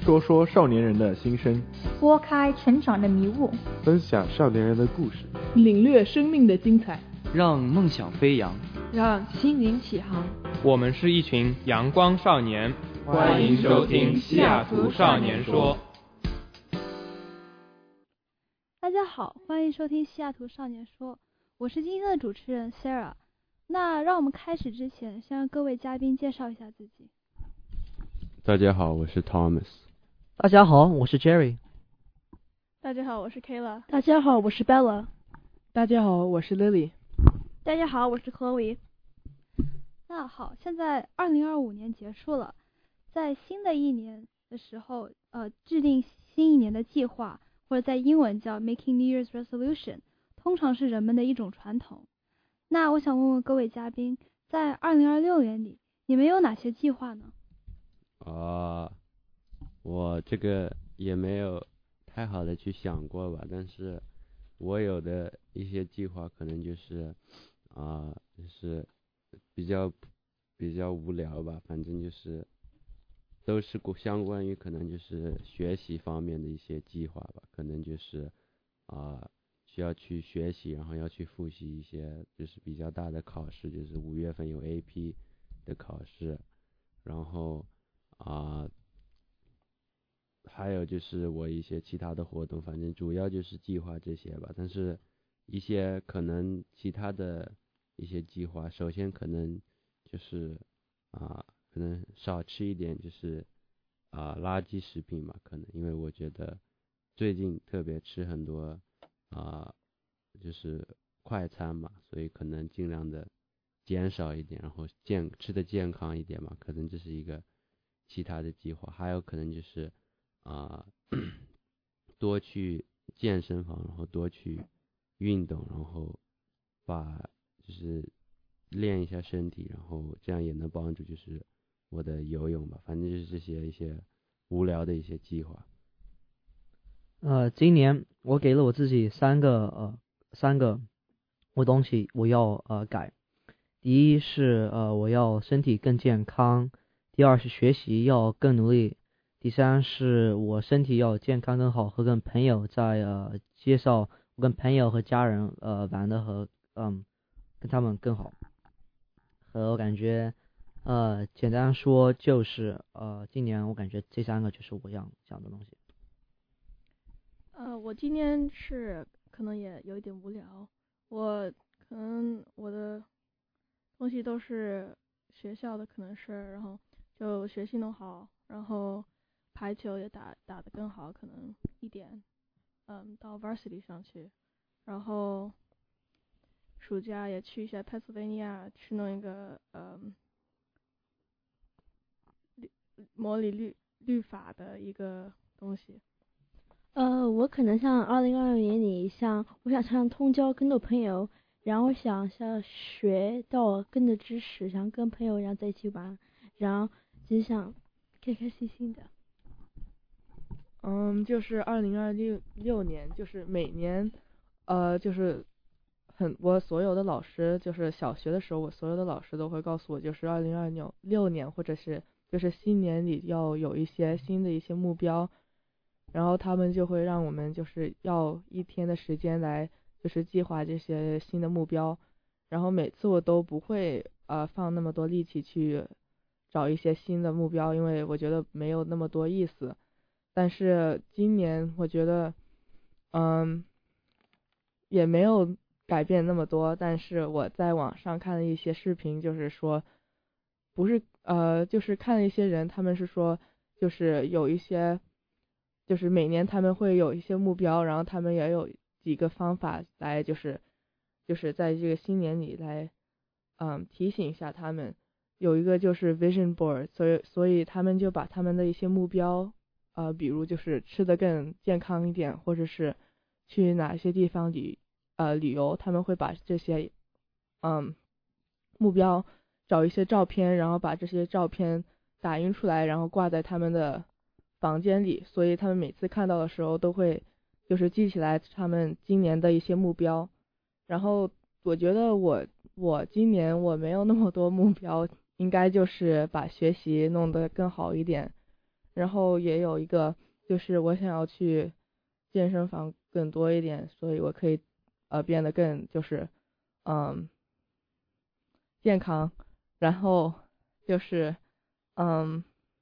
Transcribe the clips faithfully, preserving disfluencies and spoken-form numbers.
说说少年人的心声， 拨开成长的迷雾， 分享少年人的故事， 领略生命的精彩， 让梦想飞扬， 让心灵起航。 我们是一群阳光少年， 欢迎收听西雅图少年说。 大家好，欢迎收听西雅图少年说，我是今天的主持人 Sarah。那让我们开始之前，先让各位嘉宾介绍一下自己。 大家好，我是 Thomas。 大家好，我是 Jerry。 大家好，我是 Kayla。 大家好，我是 Bella。 大家好，我是 Lily。 大家好，我是 Chloe。 那好，现在二零二五年结束了，在新的一年的时候，呃，制定新一年的计划，或者在英文叫 Making New Year's Resolution， 通常是人们的一种传统。那我想问问各位嘉宾，在二零二六年里，你们有哪些计划呢？ 啊，我这个也没有太好的去想过吧，但是我有的一些计划可能就是啊、呃，就是比较比较无聊吧，反正就是都是相关于可能就是学习方面的一些计划吧，可能就是啊、呃、需要去学习，然后要去复习一些就是比较大的考试，就是五月份有 A P 的考试，然后啊、呃，还有就是我一些其他的活动，反正主要就是计划这些吧。但是一些可能其他的一些计划，首先可能就是啊、呃，可能少吃一点就是啊、呃、垃圾食品吧，可能因为我觉得最近特别吃很多啊、呃、就是快餐嘛，所以可能尽量的减少一点，然后健吃的健康一点嘛，可能这是一个其他的计划。还有可能就是啊、呃、多去健身房，然后多去运动，然后把就是练一下身体，然后这样也能帮助就是我的游泳吧，反正就是这些一些无聊的一些计划。 呃，今年我给了我自己三个呃三个我东西我要呃改。第一是呃我要身体更健康，第二是学习要更努力，第三是我身体要健康更好，和跟朋友在呃介绍我跟朋友和家人呃玩的和嗯跟他们更好。和我感觉呃简单说就是呃今年我感觉这三个就是我想想的东西。 呃，我今年是可能也有一点无聊，我可能我的东西都是学校的，可能是然后就学习弄好，然后排球也打打得更好，可能一点，嗯，到 varsity 上去，然后暑假也去一下 Pennsylvania 去弄一个嗯律模拟律律法的一个东西。 呃，我可能像二零二六年里，像我想上通宵跟着朋友，然后想像学到更多知识，想跟朋友然后在一起玩，然后只想开开心心的。 嗯，就是二零二六六年，就是每年，呃，就是很我所有的老师，就是小学的时候，我所有的老师都会告诉我，就是二零二六六年或者是就是新年里要有一些新的一些目标。然后他们就会让我们就是要一天的时间来就是计划这些新的目标，然后每次我都不会呃放那么多力气去找一些新的目标，因为我觉得没有那么多意思。但是今年我觉得嗯也没有改变那么多，但是我在网上看了一些视频，就是说不是呃就是看了一些人，他们是说就是有一些就是每年他们会有一些目标，然后他们也有几个方法来就是就是在这个新年里来嗯提醒一下他们。有一个就是 vision board， 所以所以他们就把他们的一些目标呃比如就是吃得更健康一点，或者是去哪些地方旅呃旅游，他们会把这些嗯目标找一些照片，然后把这些照片打印出来，然后挂在他们的房间里，所以他们每次看到的时候都会就是记起来他们今年的一些目标。然后我觉得我我今年我没有那么多目标，应该就是把学习弄得更好一点， 然后也有一个就是我想要去健身房更多一点，所以我可以呃变得更就是嗯健康，然后就是嗯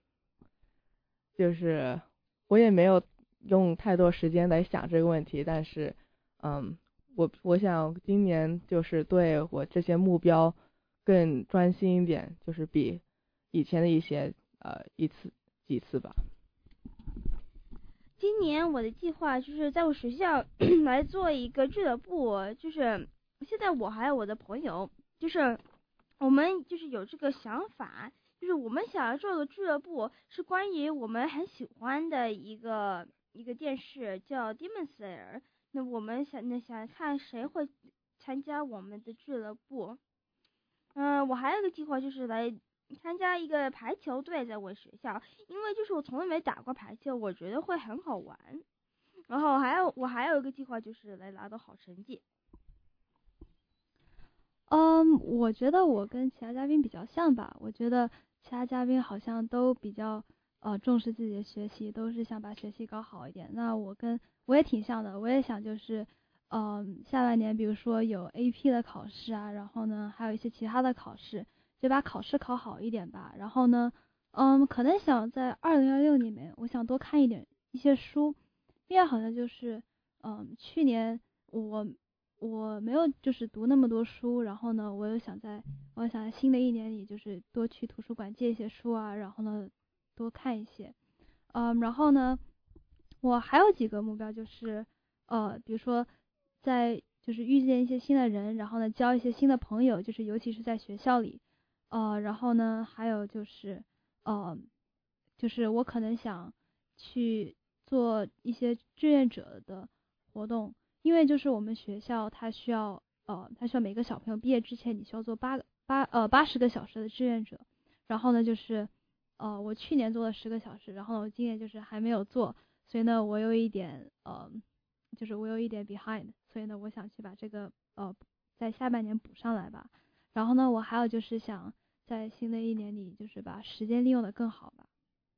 就是我也没有用太多时间来想这个问题，但是嗯我我想今年就是对我这些目标更专心一点，就是比以前的一些呃一次几次吧。 今年我的计划就是在我学校来做一个俱乐部，就是现在我还有我的朋友，就是我们就是有这个想法，就是我们想要做的俱乐部是关于我们很喜欢的一个一个电视叫 Demon Slayer， 那我们想那想看谁会参加我们的俱乐部。嗯、呃，我还有一个计划就是来参加一个排球队，在我学校，因为就是我从来没打过排球，我觉得会很好玩。然后还有我还有一个计划就是来拿到好成绩。 嗯，我觉得我跟其他嘉宾比较像吧，我觉得其他嘉宾好像都比较呃重视自己的学习，都是想把学习搞好一点。那我跟我也挺像的，我也想就是嗯下半年比如说有 A P 的考试啊，然后呢还有一些其他的考试，就把考试考好一点吧。然后呢嗯可能想在二零二六年里面我想多看一点一些书，因为好像就是嗯去年我我没有就是读那么多书，然后呢我又想在我想在新的一年里就是多去图书馆借一些书啊，然后呢多看一些。嗯然后呢我还有几个目标，就是呃比如说在就是遇见一些新的人，然后呢交一些新的朋友，就是尤其是在学校里。呃然后呢还有就是呃就是我可能想去做一些志愿者的活动，因为就是我们学校它需要呃它需要每个小朋友毕业之前你需要做八个八呃八十个小时的志愿者，然后呢就是呃我去年做了十个小时，然后呢我今年就是还没有做，所以呢我有一点呃就是我有一点 behind， 所以呢我想去把这个呃在下半年补上来吧。然后呢我还有就是想在新的一年里就是把时间利用的更好吧。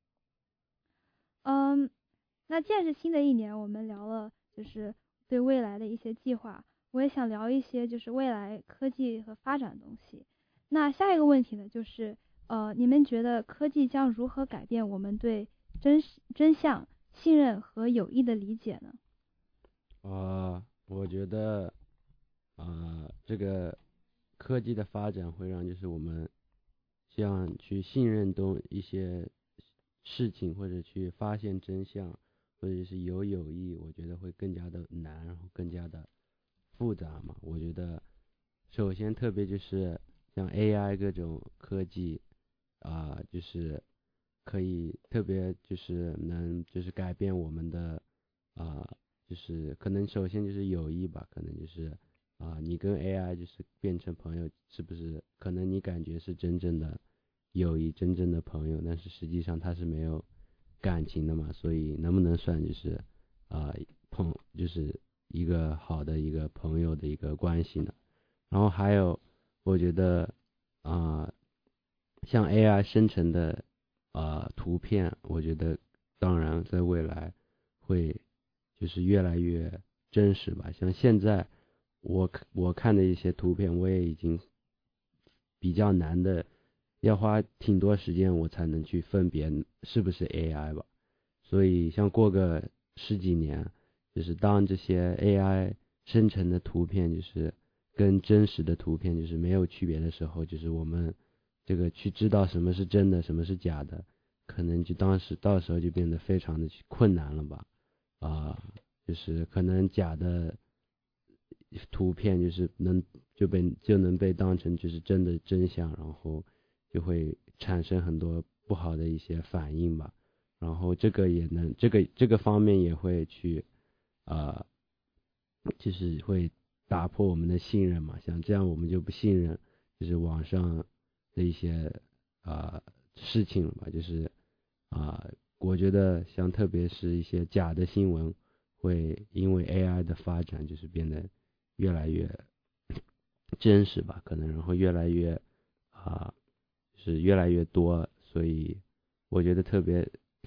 嗯，那既然是新的一年，我们聊了就是对未来的一些计划，我也想聊一些就是未来科技和发展的东西。那下一个问题呢，就是呃，你们觉得科技将如何改变我们对真真相、信任和友谊的理解呢？ 啊、呃，我觉得啊、呃，这个科技的发展会让就是我们像去信任东一些事情，或者去发现真相，或者是有友谊，我觉得会更加的难，然后更加的复杂嘛。我觉得首先特别就是像 A I 各种科技啊、呃，就是可以特别就是能就是改变我们的啊、呃，就是可能首先就是友谊吧，可能就是啊、呃，你跟 A I 就是变成朋友，是不是可能你感觉是真正的友谊，真正的朋友，但是实际上他是没有感情的嘛，所以能不能算就是啊、呃、朋就是一个好的一个朋友的一个关系呢？然后还有我觉得啊、呃、像 A I 生成的啊、呃、图片，我觉得当然在未来会就是越来越真实吧。像现在我我看的一些图片，我也已经比较难的，要花挺多时间我才能去分别是不是 A I 吧。所以像过个十几年，就是当这些 A I 生成的图片就是跟真实的图片就是没有区别的时候，就是我们这个去知道什么是真的，什么是假的，可能就当时到时候就变得非常的困难了吧。啊、呃，就是可能假的图片就是能就被就能被当成就是真的真相，然后就会产生很多不好的一些反应吧。然后这个也能这个这个方面也会去啊、呃，就是会打破我们的信任嘛。像这样我们就不信任就是网上的一些啊、呃、事情了吧。就是啊、呃，我觉得像特别是一些假的新闻，会因为 A I 的发展就是变得越来越真实吧，可能然后越来越啊、呃，是越来越多，所以我觉得特别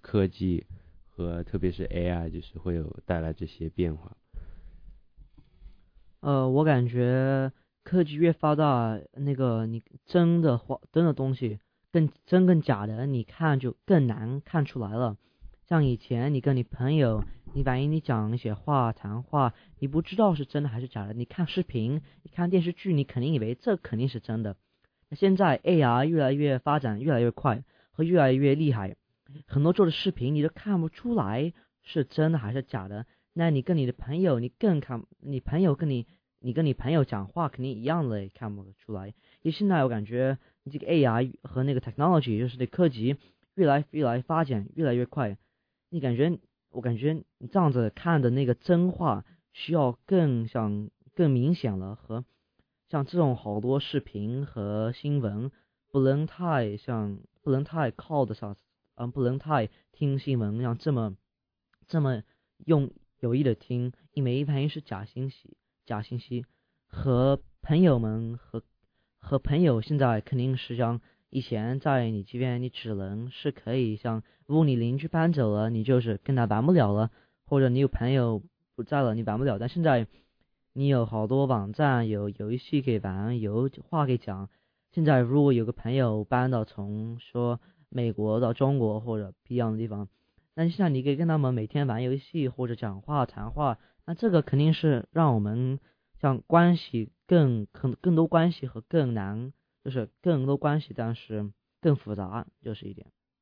科技和特别是 A I 就是会有带来这些变化？ 呃，我感觉科技越发达，那个你真的话真的东西更真更假的，你看就更难看出来了。像以前你跟你朋友，你万一你讲一些话谈话，你不知道是真的还是假的，你看视频，你看电视剧，你肯定以为这肯定是真的。那现在 A I 越来越发展，越来越快和越来越厉害，很多做的视频你都看不出来是真的还是假的。那你跟你的朋友，你更看，你朋友跟你，你跟你朋友讲话肯定一样的，也看不出来。因为现在我感觉这个 A I 和那个 technology 就是这科技越来越来发展，越来越快。你感觉，我感觉你这样子看的那个真话需要更像更明显了，和像这种好多视频和新闻不能太像，不能太靠得上，嗯，不能太听新闻像这么这么用有意的听，因为一般是假信息，假信息和朋友们和和朋友现在肯定是像以前在你这边，你只能是可以像，如果你邻居搬走了，你就是跟他玩不了了，或者你有朋友不在了，你玩不了。但现在你有好多网站，有游戏可以玩，有话可以讲。现在如果有个朋友搬到从说美国到中国或者不一样的地方，那现在你可以跟他们每天玩游戏或者讲话谈话，那这个肯定是让我们像关系更更更多关系和更难，就是更多关系，但是更复杂，就是一点。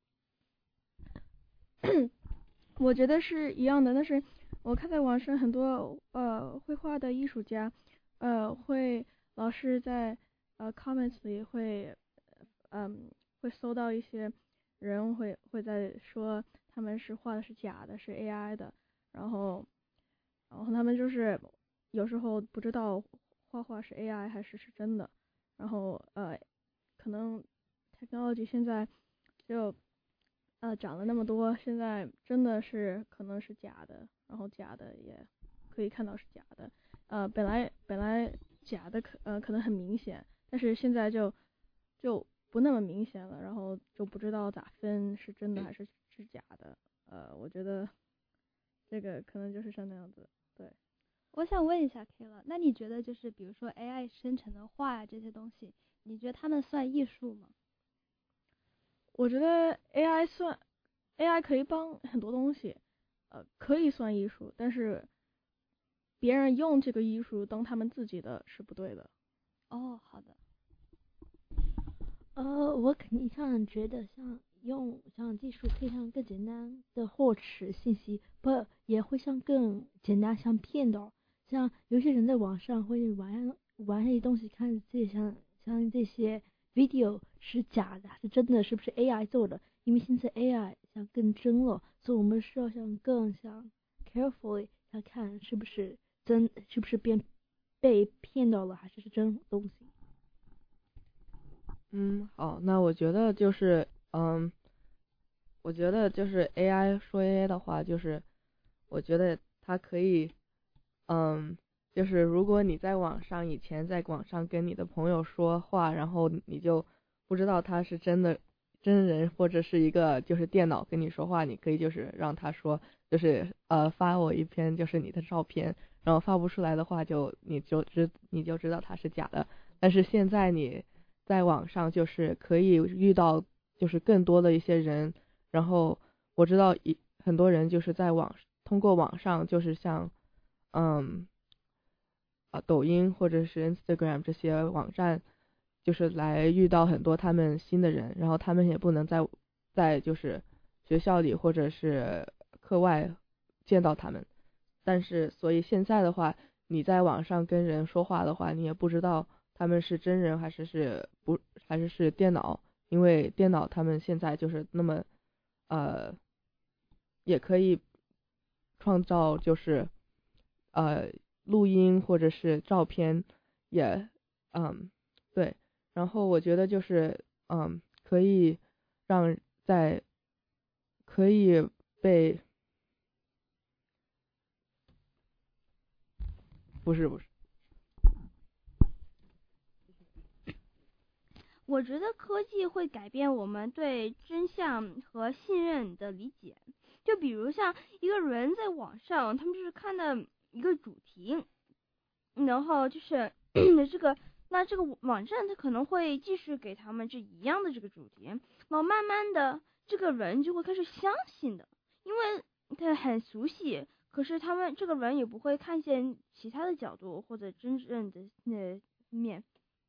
我觉得是一样的，但是我看在网上很多呃绘画的艺术家，呃会老是在呃 comments 里会嗯会搜到一些人会会在说他们是画的是假的，是 A I 的，然后然后他们就是有时候不知道画画是 A I 还是是真的，然后呃可能 technology 现在就呃涨了那么多，现在真的是可能是假的，然后假的也可以看到是假的，呃本来本来假的可呃可能很明显，但是现在就就不那么明显了，然后就不知道咋分是真的还是是假的，呃我觉得这个可能就是像那样子。对， 我想问一下 K 了，那你觉得就是比如说 A I 生成的画呀这些东西，你觉得它们算艺术吗？ 我觉得 A I 算 A I 可以帮很多东西，呃，可以算艺术，但是别人用这个艺术当他们自己的是不对的。 哦，好的。 呃，我肯定上觉得像用像技术可以像更简单的获取信息，不也会像更简单像骗到，像有些人在网上会玩玩这些东西，看这像像这些 video 是假的还是真的，是不是 A I 做的？因为现在 A I 像更真了，所以我们需要像更像 carefully 要看是不是真，是不是变被骗到了，还是是真东西。 嗯，好，那我觉得就是，嗯，我觉得就是 A I 说 A I 的话，就是我觉得它可以，嗯，就是如果你在网上以前在网上跟你的朋友说话，然后你就不知道他是真的真人或者是一个就是电脑跟你说话，你可以就是让他说，就是呃发我一篇就是你的照片，然后发不出来的话就你就知你就知道它是假的。但是现在你在网上就是可以遇到就是更多的一些人，然后我知道一很多人就是在网通过网上就是像嗯啊抖音或者是 Instagram 这些网站，就是来遇到很多他们新的人，然后他们也不能在在就是学校里或者是课外见到他们，但是所以现在的话，你在网上跟人说话的话，你也不知道他们是真人还是是不还是是电脑，因为电脑他们现在就是那么呃也可以创造就是呃录音或者是照片，也嗯对，然后我觉得就是嗯可以让在可以被不是不是。 我觉得科技会改变我们对真相和信任的理解。就比如像一个人在网上，他们就是看的一个主题，然后就是这个，那这个网站他可能会继续给他们这一样的这个主题，然后慢慢的这个人就会开始相信的，因为他很熟悉，可是他们这个人也不会看见其他的角度或者真正的那面。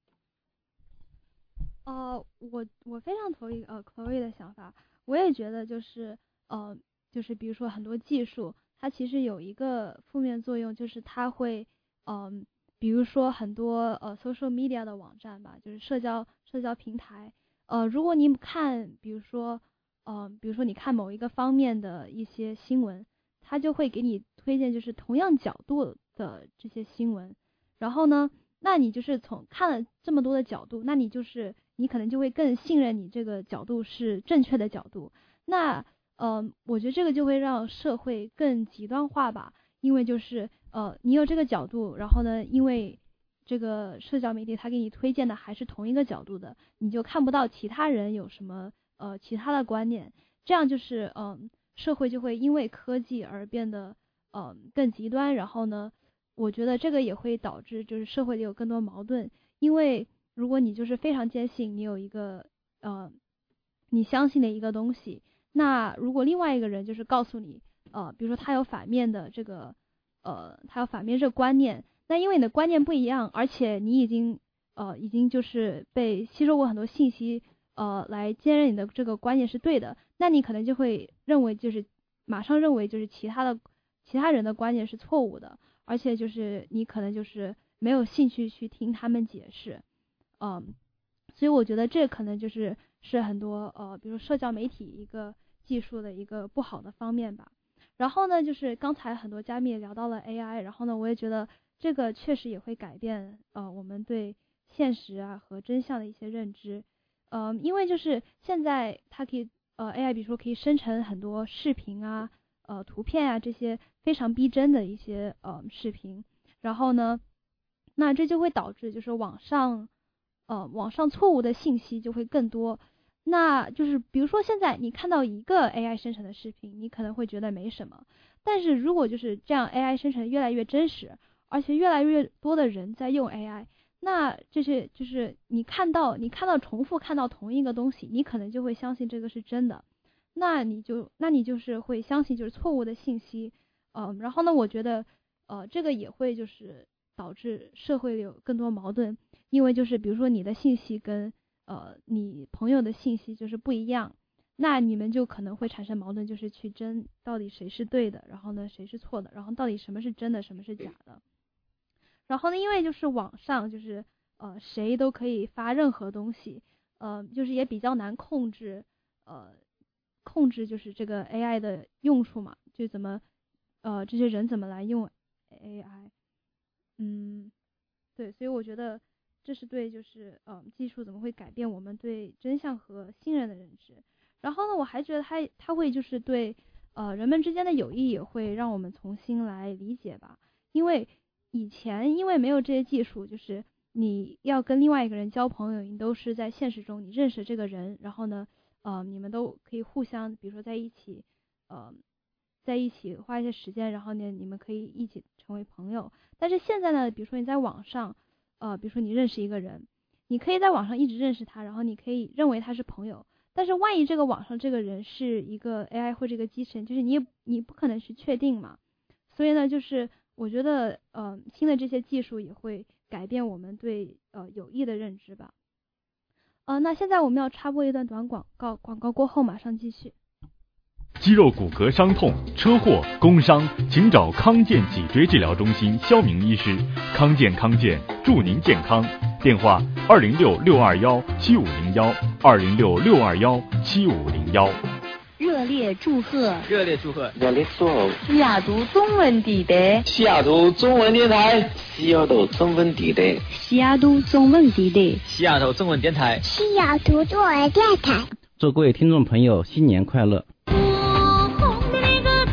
呃，我我非常同意呃 Chloe 的想法，我也觉得就是呃就是比如说很多技术，它其实有一个负面作用，就是它会嗯、呃，比如说很多呃 social media 的网站吧，就是社交社交平台，呃，如果你看比如说呃比如说你看某一个方面的一些新闻，它就会给你推荐就是同样角度的这些新闻，然后呢，那你就是从看了这么多的角度，那你就是你可能就会更信任你这个角度是正确的角度。那呃，我觉得这个就会让社会更极端化吧，因为就是呃，你有这个角度，然后呢，因为这个社交媒体它给你推荐的还是同一个角度的，你就看不到其他人有什么呃其他的观念，这样就是嗯、呃，社会就会因为科技而变得呃更极端，然后呢，我觉得这个也会导致就是社会里有更多矛盾，因为如果你就是非常坚信你有一个呃你相信的一个东西，那如果另外一个人就是告诉你呃比如说他有反面的这个呃他有反面这个观念，那因为你的观念不一样，而且你已经呃已经就是被吸收过很多信息呃来坚认你的这个观念是对的，那你可能就会认为就是马上认为就是其他的其他人的观念是错误的，而且就是你可能就是没有兴趣去听他们解释。嗯，所以我觉得这可能就是是很多呃，比如社交媒体一个技术的一个不好的方面吧。然后呢，就是刚才很多嘉宾也聊到了 A I， 然后呢，我也觉得这个确实也会改变呃我们对现实啊和真相的一些认知。呃，因为就是现在它可以呃 A I 比如说可以生成很多视频啊、呃图片啊这些非常逼真的一些呃视频，然后呢，那这就会导致就是网上。呃，网上错误的信息就会更多，那就是比如说现在你看到一个 A I 生成的视频，你可能会觉得没什么，但是如果就是这样 A I 生成越来越真实，而且越来越多的人在用 A I， 那这些就是你看到你看到重复看到同一个东西，你可能就会相信这个是真的，那你就那你就是会相信就是错误的信息，呃，然后呢，我觉得呃这个也会就是导致社会有更多矛盾。因为就是比如说你的信息跟呃你朋友的信息就是不一样，那你们就可能会产生矛盾，就是去争到底谁是对的，然后呢谁是错的，然后到底什么是真的，什么是假的。然后呢，因为就是网上就是呃谁都可以发任何东西，呃就是也比较难控制呃控制就是这个 A I 的用处嘛，就怎么呃这些人怎么来用 A I， 嗯，对，所以我觉得。这是对，就是嗯，技术怎么会改变我们对真相和信任的认知？然后呢，我还觉得它它会就是对呃人们之间的友谊也会让我们重新来理解吧。因为以前因为没有这些技术，就是你要跟另外一个人交朋友，你都是在现实中你认识这个人，然后呢，呃，你们都可以互相，比如说在一起，呃，在一起花一些时间，然后呢，你们可以一起成为朋友。但是现在呢，比如说你在网上。呃，比如说你认识一个人，你可以在网上一直认识他，然后你可以认为他是朋友，但是万一这个网上这个人是一个 A I 或者一个机器人，就是你也你不可能去确定嘛。所以呢，就是我觉得呃新的这些技术也会改变我们对呃友谊的认知吧。呃，那现在我们要插播一段短广告，广告过后马上继续。 肌肉骨骼伤痛、车祸、工伤，请找康健脊椎治疗中心肖明医师。康健康健，祝您健康。电话：二零六六二幺七五零幺，二零六六二幺七五零幺。 热烈祝贺！ 热烈祝贺！ 热烈祝贺！ 西雅图中文地带， 西雅图中文电台，西雅图中文地带， 西雅图中文地带， 西雅图中文电台， 西雅图中文电台。 祝各位听众朋友新年快乐！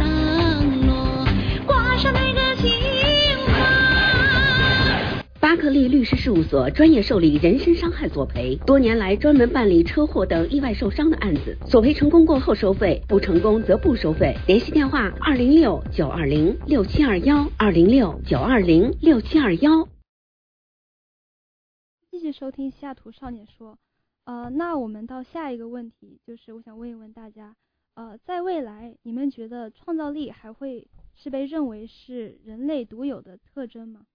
巴克利律师事务所专业受理人身伤害索赔，多年来专门办理车祸等意外受伤的案子，索赔成功过后收费，不成功则不收费。联系电话：二零六九二零六七二幺，二零六九二零六七二幺。 继续收听西雅图少年说。呃，那我们到下一个问题，就是我想问一问大家，呃，在未来你们觉得创造力还会是被认为是人类独有的特征吗？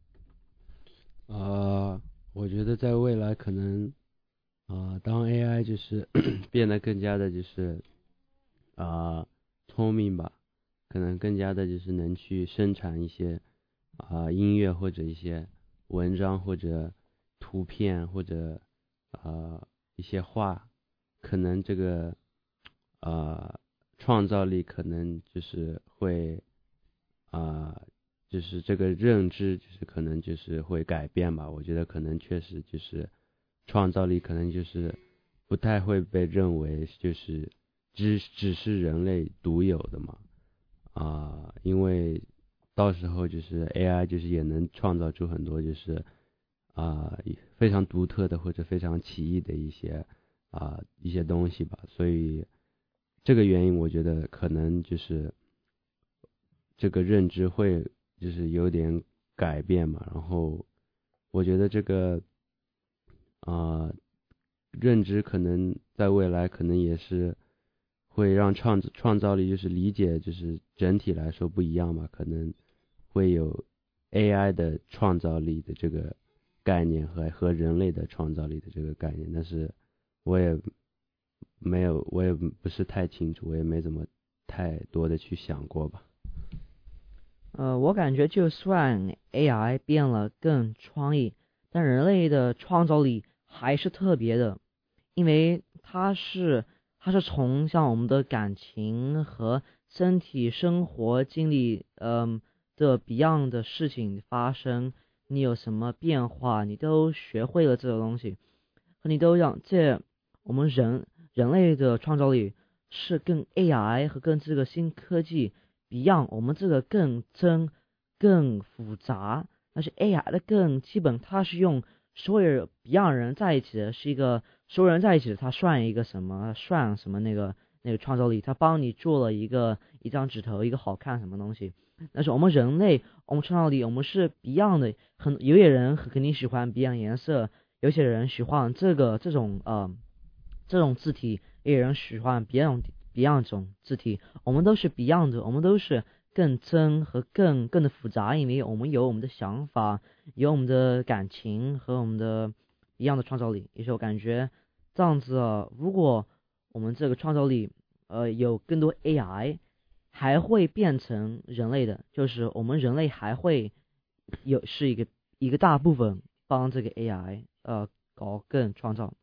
呃，我觉得在未来可能，啊、呃，当 A I 就是变得更加的就是啊、呃、聪明吧，可能更加的就是能去生产一些啊、呃、音乐或者一些文章或者图片或者啊、呃、一些画，可能这个啊、呃、创造力可能就是会啊。呃就是这个认知，就是可能就是会改变吧。我觉得可能确实就是创造力，可能就是不太会被认为就是只只是人类独有的嘛。啊、呃，因为到时候就是 A I 就是也能创造出很多就是啊、呃、非常独特的或者非常奇异的一些啊、呃、一些东西吧。所以这个原因，我觉得可能就是这个认知会。就是有点改变嘛，然后我觉得这个啊、呃、认知可能在未来可能也是会让创创造力就是理解就是整体来说不一样吧，可能会有 A I 的创造力的这个概念和和人类的创造力的这个概念，但是我也没有我也不是太清楚，我也没怎么太多的去想过吧。 呃，我感觉就算 A I 变了更创意，但人类的创造力还是特别的，因为它是它是从像我们的感情和身体生活经历，嗯、呃、的 Beyond 的事情发生，你有什么变化，你都学会了这个东西，和你都让这我们人人类的创造力是跟 A I 和跟这个新科技。Beyond 我们这个更真更复杂，但是 A I 的更基本，它是用所有 Beyond 人在一起的，是一个所有人在一起的，它算一个什么算什么那个那个创造力，它帮你做了一个一张纸头一个好看什么东西。但是我们人类我们创造力我们是 Beyond 的，很有些人肯定喜欢 Beyond 颜色，有些人喜欢这个这种呃这种字体，也有人喜欢 Beyond Beyond 这种字体，我们都是 Beyond 的，我们都是更真和更更的复杂，因为我们有我们的想法，有我们的感情和我们的一样的创造力。也是我感觉这样子啊，如果我们这个创造力呃有更多 A I， 还会变成人类的，就是我们人类还会有是一个一个大部分帮这个 A I 呃搞更创造。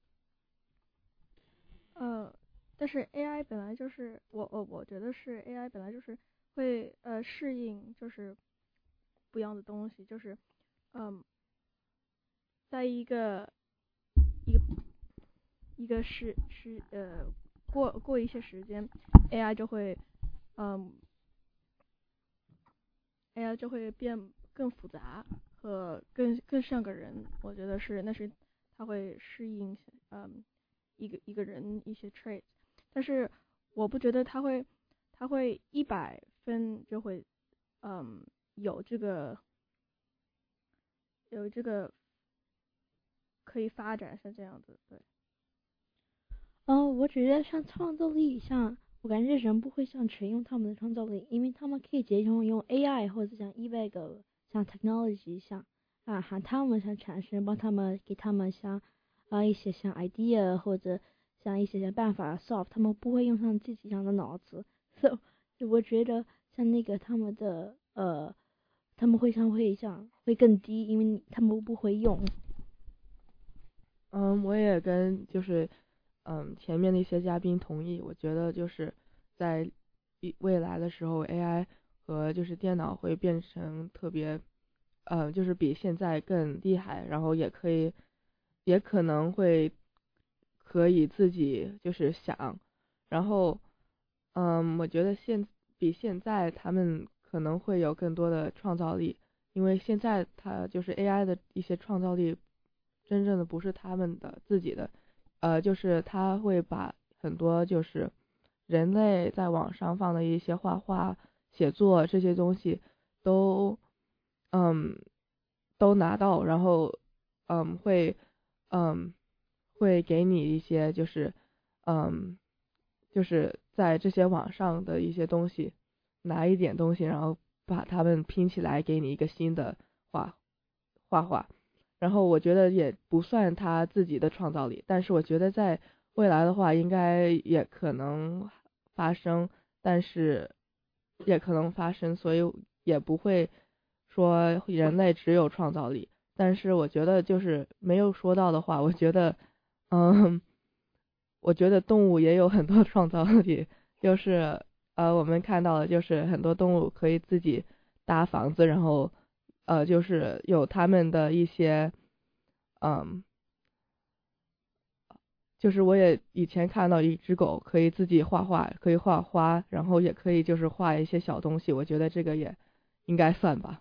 呃。但是 A I 本来就是我我我觉得是 A I 本来就是会呃适应就是不一样的东西，就是嗯，在一个一个一个时时呃过过一些时间 ，A I 就会嗯 A I 就会变更复杂和更更像个人，我觉得是那是它会适应嗯一个一个人一些 trait。但是我不觉得他会，他会一百分就会，嗯，有这个，有这个可以发展成这样子，对。 嗯、呃，我觉得像创造力，像我感觉人不会像全用他们的创造力，因为他们可以直接用用 A I 或者像 e b a g 像 technology 像啊喊他们像产生，帮他们给他们像啊一些像 idea 或者。像一些些办法 solve， 他们不会用上自己样的脑子，所以我觉得像那个他们的呃，他们会像会像会更低，因为他们不会用。 嗯，我也跟就是嗯前面的一些嘉宾同意，我觉得就是在未来的时候 A I 和就是电脑会变成特别呃就是比现在更厉害，然后也可以也可能会。可以自己就是想，然后，嗯，我觉得现比现在他们可能会有更多的创造力， 因为现在它就是 A I 的一些创造力，真正的不是他们的自己的，呃，就是他会把很多就是人类在网上放的一些画画、写作这些东西都，嗯，都拿到，然后，嗯，会，嗯，会给你一些就是，嗯，就是在这些网上的一些东西，拿一点东西，然后把它们拼起来，给你一个新的画画画。然后我觉得也不算他自己的创造力，但是我觉得在未来的话，应该也可能发生，但是也可能发生，所以也不会说人类只有创造力。但是我觉得就是没有说到的话，我觉得，嗯，我觉得动物也有很多创造力，就是呃，我们看到的就是很多动物可以自己搭房子，然后呃，就是有他们的一些，嗯，就是我也以前看到一只狗可以自己画画，可以画花，然后也可以就是画一些小东西，我觉得这个也应该算吧。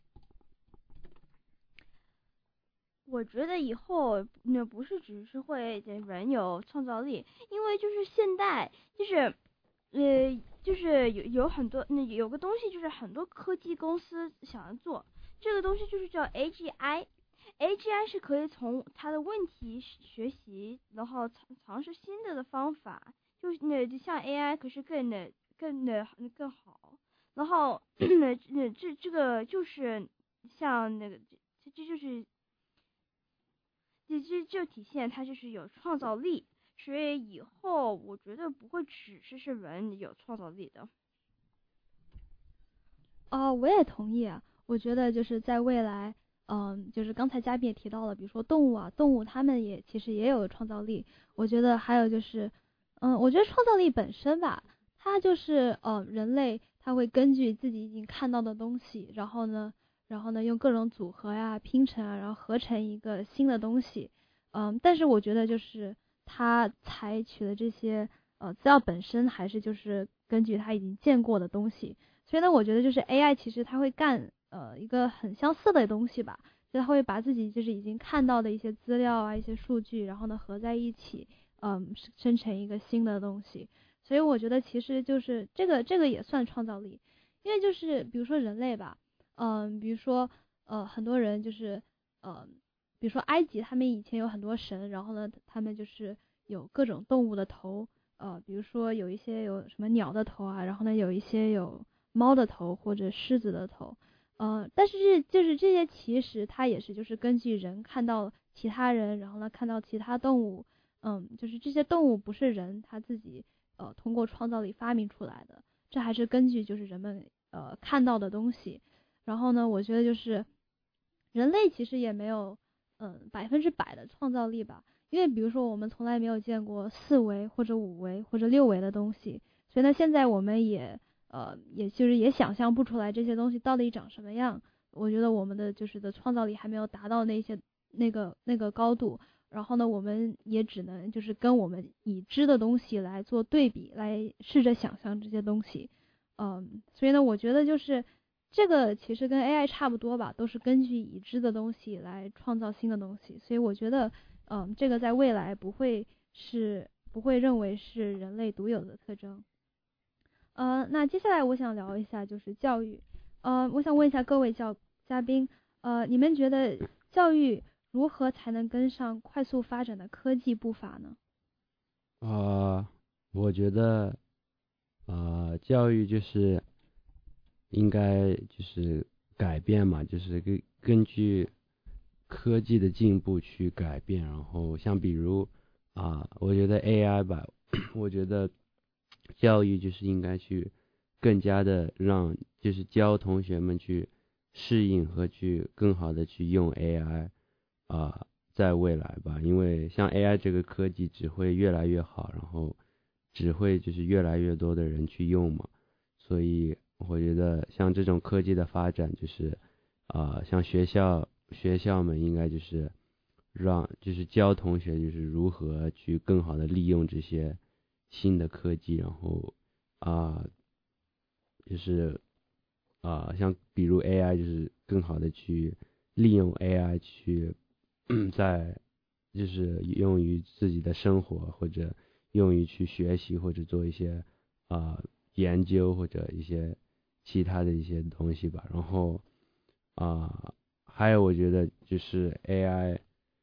我觉得以后那不是只是会人有创造力，因为就是现代就是呃就是有有很多那有个东西就是很多科技公司想要做，这个东西就是叫 A G I。A G I 是可以从它的问题学习，然后尝尝试新的的方法，就是那像 A I 可是更的更的更好。然后那那这这个就是像那个这这就是这这就体现它就是有创造力，所以以后我觉得不会只是是人有创造力的。 哦，我也同意啊，我觉得就是在未来。嗯，就是刚才嘉宾也提到了，比如说动物啊，动物它们也其实也有创造力。我觉得还有就是，嗯，我觉得创造力本身吧，它就是呃人类他会根据自己已经看到的东西，然后呢，然后呢用各种组合呀、拼成啊，然后合成一个新的东西。嗯，但是我觉得就是它采取的这些呃资料本身还是就是根据它已经见过的东西，所以呢，我觉得就是 A I 其实它会干。呃，一个很相似的东西吧，就他会把自己就是已经看到的一些资料啊、一些数据，然后呢合在一起，嗯，生成一个新的东西。所以我觉得其实就是这个这个也算创造力，因为就是比如说人类吧，嗯，比如说呃很多人就是呃，比如说埃及他们以前有很多神，然后呢他们就是有各种动物的头，呃，比如说有一些有什么鸟的头啊，然后呢有一些有猫的头或者狮子的头。呃，但是就是这些其实它也是就是根据人看到其他人，然后呢看到其他动物，嗯，就是这些动物不是人他自己呃通过创造力发明出来的，这还是根据就是人们呃看到的东西。然后呢，我觉得就是人类其实也没有嗯百分之百的创造力吧，因为比如说我们从来没有见过四维或者五维或者六维的东西，所以呢现在我们也。呃，也就是也想象不出来这些东西到底长什么样。我觉得我们的就是的创造力还没有达到那些那个那个高度。然后呢，我们也只能就是跟我们已知的东西来做对比，来试着想象这些东西。嗯，所以呢，我觉得就是这个其实跟 A I 差不多吧，都是根据已知的东西来创造新的东西。所以我觉得，嗯，这个在未来不会是不会认为是人类独有的特征。呃，那接下来我想聊一下就是教育，呃，我想问一下各位教嘉宾，呃，你们觉得教育如何才能跟上快速发展的科技步伐呢？ 啊、呃，我觉得，呃，教育就是应该就是改变嘛，就是根根据科技的进步去改变，然后像比如啊、呃，我觉得 A I 吧，我觉得。教育就是应该去更加的让，就是教同学们去适应和去更好的去用 A I 啊、呃，在未来吧，因为像 A I 这个科技只会越来越好，然后只会就是越来越多的人去用嘛，所以我觉得像这种科技的发展，就是啊、呃，像学校学校们应该就是让就是教同学就是如何去更好的利用这些。新的科技，然后啊、呃，就是啊、呃，像比如 A I 就是更好的去利用 A I 去在就是用于自己的生活，或者用于去学习，或者做一些啊、呃、研究或者一些其他的一些东西吧。然后啊、呃，还有我觉得就是 A I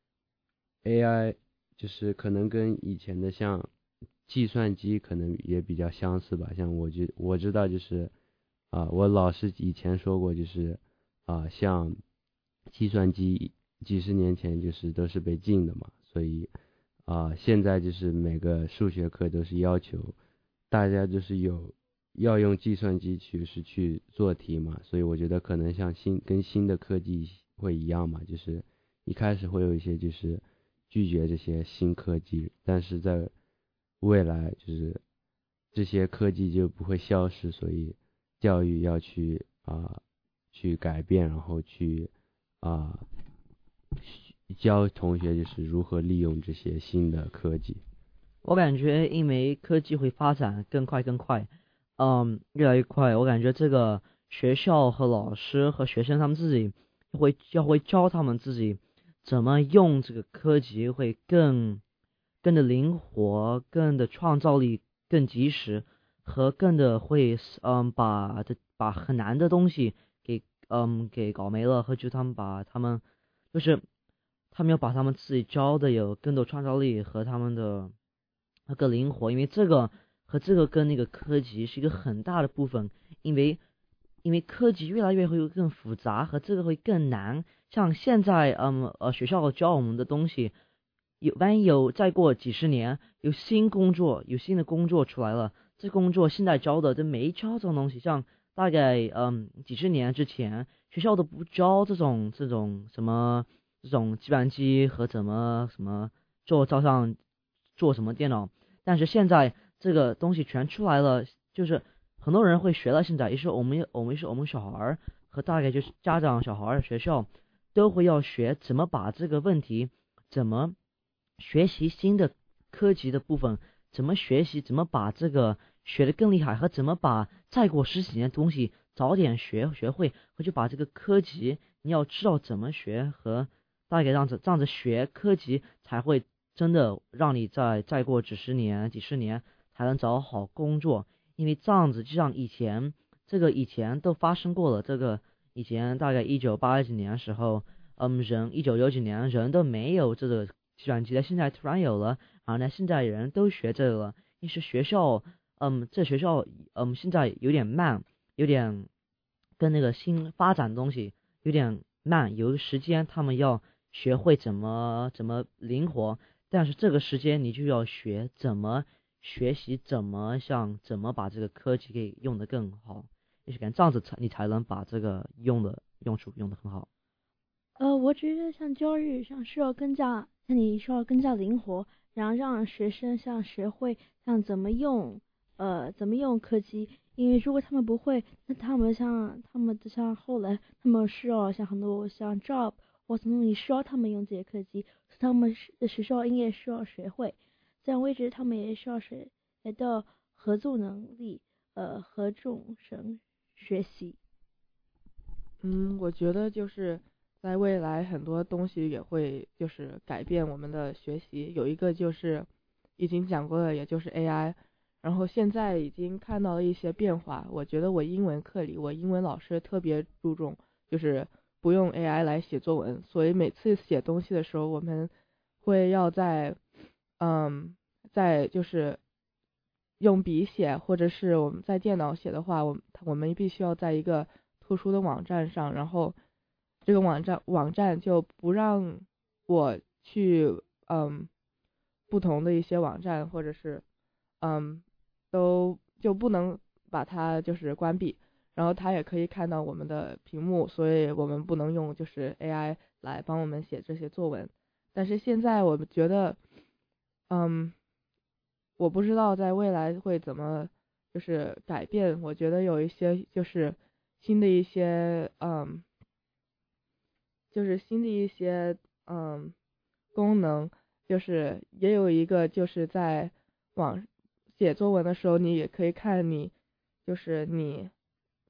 A I 就是可能跟以前的像计算机可能也比较相似吧。像我就我知道就是啊、呃，我老师以前说过，就是啊、呃，像计算机几十年前就是都是被禁的嘛，所以啊、呃，现在就是每个数学课都是要求大家就是有要用计算机去是去做题嘛，所以我觉得可能像新跟新的科技会一样嘛，就是一开始会有一些就是拒绝这些新科技，但是在未来就是这些科技就不会消失，所以教育要去啊、呃、去改变，然后去啊、呃、教同学就是如何利用这些新的科技。 我感觉因为科技会发展更快更快，嗯，越来越快，我感觉这个学校和老师和学生他们自己会要会教他们自己怎么用这个科技，会更更的灵活，更的创造力，更及时，和更的会嗯把这把很难的东西给嗯给搞没了，和就他们把他们就是他们要把他们自己教的有更多创造力和他们的那个灵活，因为这个和这个跟那个科技是一个很大的部分，因为因为科技越来越会更复杂，和这个会更难。像现在嗯呃学校教我们的东西，有万一有再过几十年有新工作有新的工作出来了，这工作现在教的都没教这种东西，像大概嗯几十年之前学校都不教这种这种什么这种计算机和怎么什么做照相做什么电脑，但是现在这个东西全出来了，就是很多人会学了。现在也是我们我们是我们小孩和大概就是家长小孩学校都会要学怎么把这个问题，怎么学习新的科技的部分，怎么学习怎么把这个学得更厉害，和怎么把再过十几年的东西早点学学会，和就把这个科技你要知道怎么学，和大概这样子这样子学科技才会真的让你在再过几十年几十年才能找好工作。因为这样子就像以前这个以前都发生过了，这个以前大概一九八几年的时候，嗯人一九九几年人都没有这个计算机的，现在突然有了，然后呢现在人都学这个了。因为是学校嗯这学校嗯现在有点慢，有点跟那个新发展的东西有点慢，有时间他们要学会怎么怎么灵活，但是这个时间你就要学怎么学习，怎么像怎么把这个科技给用得更好，也是感觉这样子才你才能把这个用的用处用得很好。 呃，我觉得像教育上需要更加，像你需要更加灵活，然后让学生像学会像怎么用呃怎么用科技，因为如果他们不会，那他们像他们像后来他们需要像很多像 job 或什么东西需要他们用这些科技，他们学校应该需要学会。这样为止他们也需要学的合作能力，呃和众生学习。 嗯，我觉得就是在未来很多东西也会就是改变我们的学习，有一个就是已经讲过了，也就是 A I。 然后现在已经看到了一些变化，我觉得我英文课里我英文老师特别注重就是不用 A I 来写作文，所以每次写东西的时候我们会要在嗯在就是用笔写，或者是我们在电脑写的话，我们我们必须要在一个特殊的网站上，然后这个网站网站就不让我去嗯不同的一些网站，或者是嗯都就不能把它就是关闭，然后它也可以看到我们的屏幕，所以我们不能用就是 A I 来帮我们写这些作文。但是现在我觉得嗯我不知道在未来会怎么就是改变，我觉得有一些就是新的一些嗯就是新的一些嗯功能，就是也有一个就是在网写作文的时候，你也可以看你就是你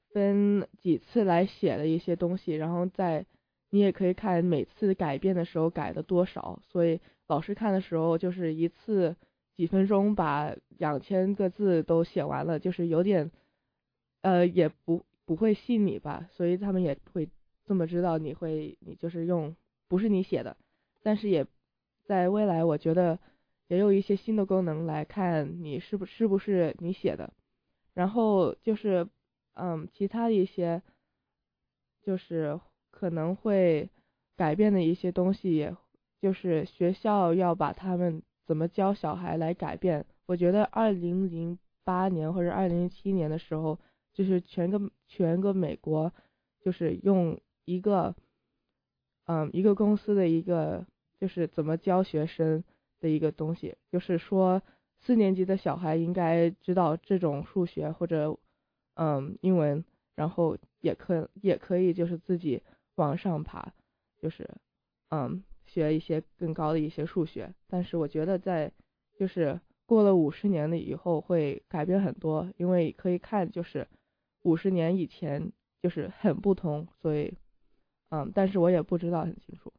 分几次来写的一些东西，然后再你也可以看每次改变的时候改了多少，所以老师看的时候就是一次几分钟把两千个字都写完了，就是有点呃也不不会信你吧，所以他们也会这么知道你会你就是用不是你写的，但是也在未来我觉得也有一些新的功能来看你是不是不是你写的，然后就是嗯其他的一些就是可能会改变的一些东西，也就是学校要把他们怎么教小孩来改变。我觉得二零零八年或者二零零七年的时候，就是全个全个美国就是用一个嗯一个公司的一个就是怎么教学生的一个东西，就是说四年级的小孩应该知道这种数学或者嗯英文，然后也可也可以就是自己往上爬，就是嗯学一些更高的一些数学。但是我觉得在就是过了五十年了以后会改变很多，因为可以看就是五十年以前就是很不同，所以嗯但是我也不知道很清楚。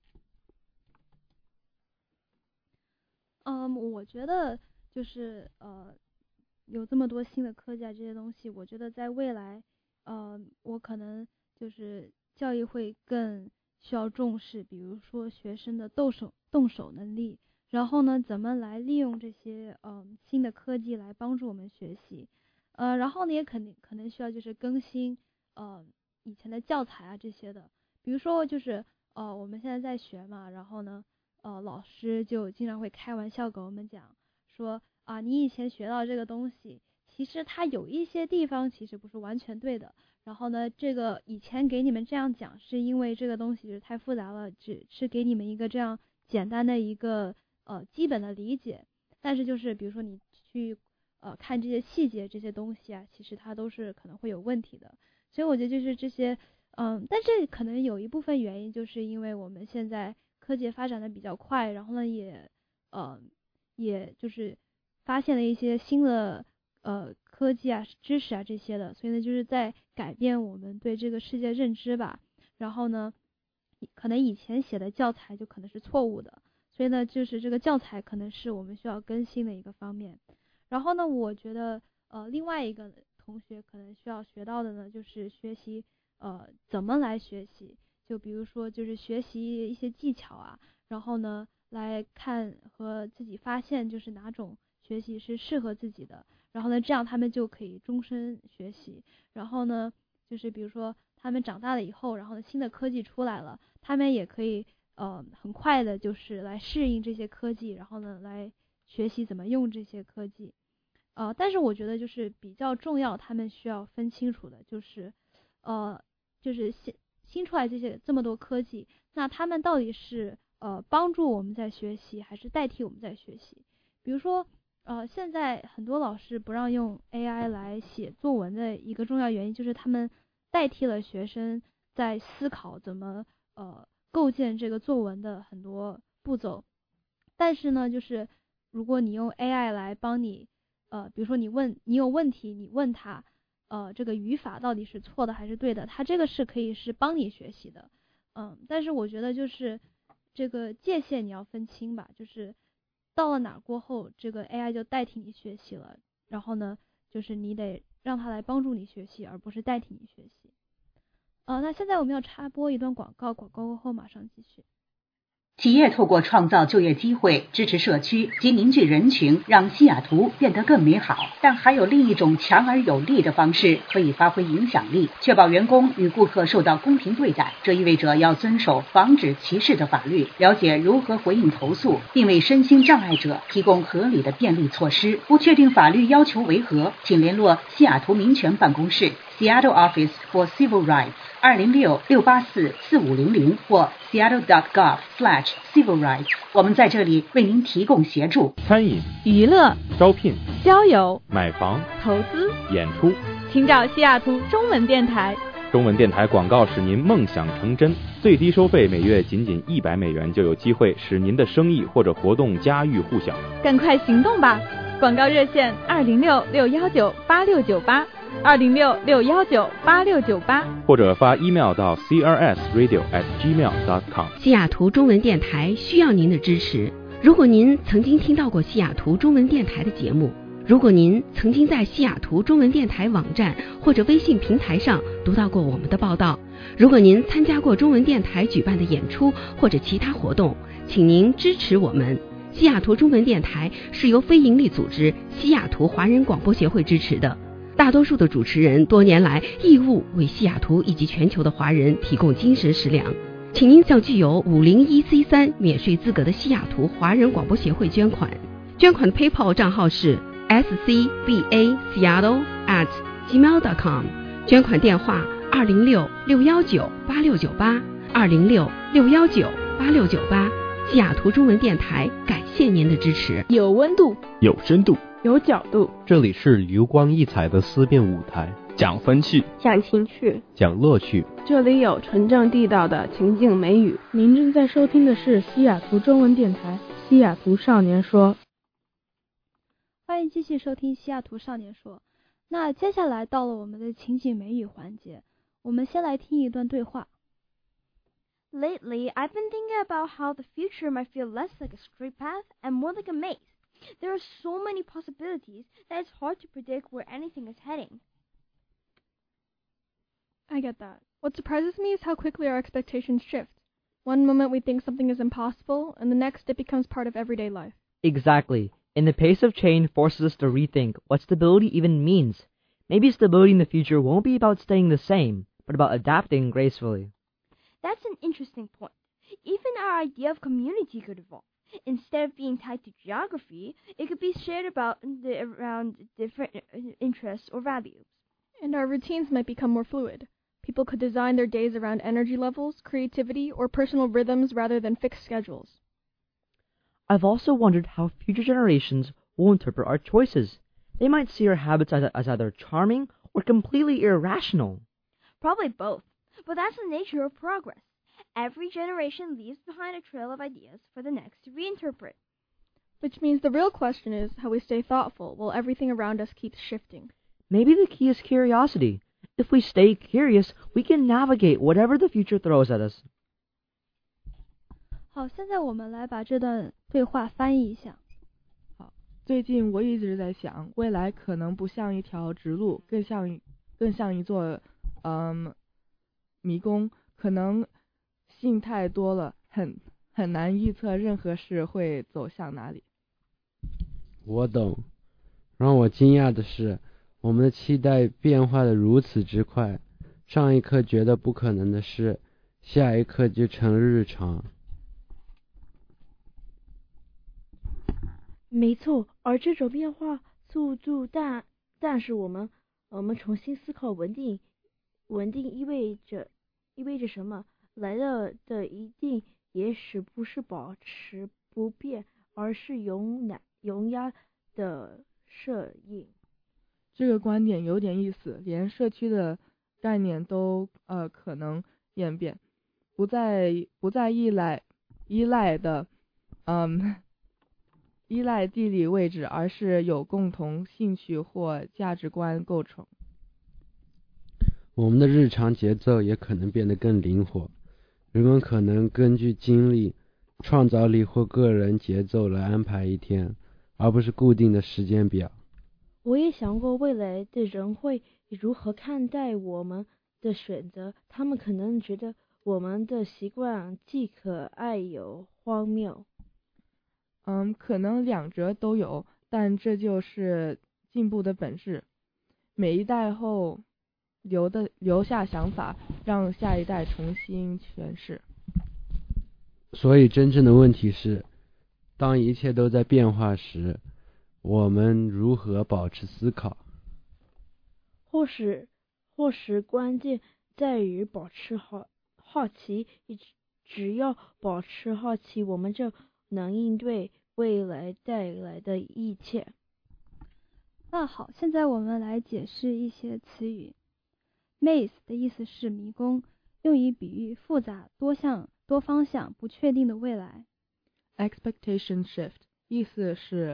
嗯，我觉得就是呃有这么多新的科技啊这些东西，我觉得在未来呃我可能就是教育会更需要重视，比如说学生的动手动手能力，然后呢怎么来利用这些嗯、呃、新的科技来帮助我们学习，呃然后呢也肯定可能需要就是更新呃以前的教材啊这些的，比如说就是呃我们现在在学嘛，然后呢呃老师就经常会开玩笑跟我们讲说啊你以前学到这个东西，其实它有一些地方其实不是完全对的，然后呢这个以前给你们这样讲是因为这个东西就是太复杂了，只是给你们一个这样简单的一个呃基本的理解，但是就是比如说你去呃看这些细节这些东西啊，其实它都是可能会有问题的，所以我觉得就是这些嗯，但是可能有一部分原因就是因为我们现在科技发展的比较快，然后呢也呃也就是发现了一些新的呃科技啊知识啊这些的，所以呢就是在改变我们对这个世界认知吧，然后呢可能以前写的教材就可能是错误的，所以呢就是这个教材可能是我们需要更新的一个方面。然后呢我觉得呃另外一个同学可能需要学到的呢就是学习呃怎么来学习，就比如说就是学习一些技巧啊，然后呢来看和自己发现就是哪种学习是适合自己的，然后呢这样他们就可以终身学习，然后呢就是比如说他们长大了以后，然后呢新的科技出来了，他们也可以呃很快的就是来适应这些科技，然后呢来学习怎么用这些科技。呃但是我觉得就是比较重要他们需要分清楚的就是呃就是新新出来这些这么多科技，那他们到底是呃帮助我们在学习还是代替我们在学习。比如说呃现在很多老师不让用 A I 来写作文的一个重要原因就是他们代替了学生在思考怎么呃构建这个作文的很多步骤，但是呢就是如果你用 A I 来帮你呃比如说你问你有问题你问他呃这个语法到底是错的还是对的，它这个是可以是帮你学习的，嗯但是我觉得就是这个界限你要分清吧，就是到了哪过后这个 A I 就代替你学习了，然后呢就是你得让它来帮助你学习而不是代替你学习。呃那现在我们要插播一段广告，广告过后马上继续。 企业透过创造就业机会，支持社区及凝聚人群，让西雅图变得更美好。但还有另一种强而有力的方式可以发挥影响力，确保员工与顾客受到公平对待。这意味着要遵守防止歧视的法律，了解如何回应投诉，并为身心障碍者提供合理的便利措施。不确定法律要求为何，请联络西雅图民权办公室 Seattle Office for Civil Rights 二零六六八四四五零零或 seattle dot gov slash civil rights。 我们在这里为您提供协助， 餐饮、 娱乐、 招聘、 交友、 买房、 投资、 演出， 请找西雅图中文电台。 中文电台广告使您梦想成真，最低收费每月仅仅一百美元，就有机会使您的生意或者活动家喻户晓。 赶快行动吧！ 广告热线二零六六幺九八六九八，二零六六幺九八六九八， 或者发 email 到 c r s radio at gmail dot com。 西雅图中文电台需要您的支持。如果您曾经听到过西雅图中文电台的节目，如果您曾经在西雅图中文电台网站或者微信平台上读到过我们的报道，如果您参加过中文电台举办的演出或者其他活动，请您支持我们。西雅图中文电台是由非营利组织西雅图华人广播协会支持的，大多数的主持人多年来义务为西雅图以及全球的华人提供精神食粮。请您向具有五零一 C 三 免税资格的西雅图华人广播协会捐款，捐款的 PayPal 账号是 s c b a seattle at gmail dot com， 捐款电话二零六六幺九八六九八，二零六六幺九八六九八。西雅图中文电台感谢您的支持。 有温度， 有深度， 有角度， 这里是油光溢彩的思辨舞台， 讲风趣， 讲情趣， 讲乐趣， 这里有纯正地道的情景美语。您正在收听的是西雅图中文电台西雅图少年说。 欢迎继续收听西雅图少年说。那接下来到了我们的情景美语环节，我们先来听一段对话。 Lately, I've been thinking about how the future might feel less like a straight path and more like a maze. There are so many possibilities that it's hard to predict where anything is heading. I get that. What surprises me is how quickly our expectations shift. One moment we think something is impossible, and the next it becomes part of everyday life. Exactly. And the pace of change forces us to rethink what stability even means. Maybe stability in the future won't be about staying the same, but about adapting gracefully. That's an interesting point. Even our idea of community could evolve. Instead of being tied to geography, it could be shared about the, around different interests or values. And our routines might become more fluid. People could design their days around energy levels, creativity, or personal rhythms rather than fixed schedules. I've also wondered how future generations will interpret our choices. They might see our habits as, as either charming or completely irrational. Probably both. But that's the nature of progress. Every generation leaves behind a trail of ideas for the next to reinterpret. Which means the real question is how we stay thoughtful while everything around us keeps shifting. Maybe the key is curiosity. If we stay curious, we can navigate whatever the future throws at us. 好，现在我们来把这段对话翻译一下。 好，最近我一直在想，未来可能不像一条直路，更像更像一座嗯迷宫，可能信太多了，很很难预测任何事会走向哪里。 我懂。让我惊讶的是，我们的期待变化的如此之快，上一刻觉得不可能的事，下一刻就成日常。 没错，而这种变化速度大，但是我们我们重新思考稳定，稳定意味着意味着什么？来了的一定也许不是保持不变，而是永难永压的适应。 这个观点有点意思，连社区的概念都呃可能演变，不再不再依赖依赖的嗯依赖地理位置，而是有共同兴趣或价值观构成。 我们的日常节奏也可能变得更灵活，人们可能根据精力、创造力或个人节奏来安排一天，而不是固定的时间表。 我也想过未来的人会如何看待我们的选择，他们可能觉得我们的习惯既可爱又荒谬。 嗯，可能两者都有，但这就是进步的本质。每一代后留的留下想法，让下一代重新诠释。 所以真正的问题是，当一切都在变化时，我们如何保持思考？ 或是或是关键在于保持好好奇，只要保持好奇，我们就能应对未来带来的一切。 那好，现在我们来解释一些词语。Maze 的意思是迷宫，用以比喻复杂、多项、多方向、不确定的未来。 Expectation shift 意思是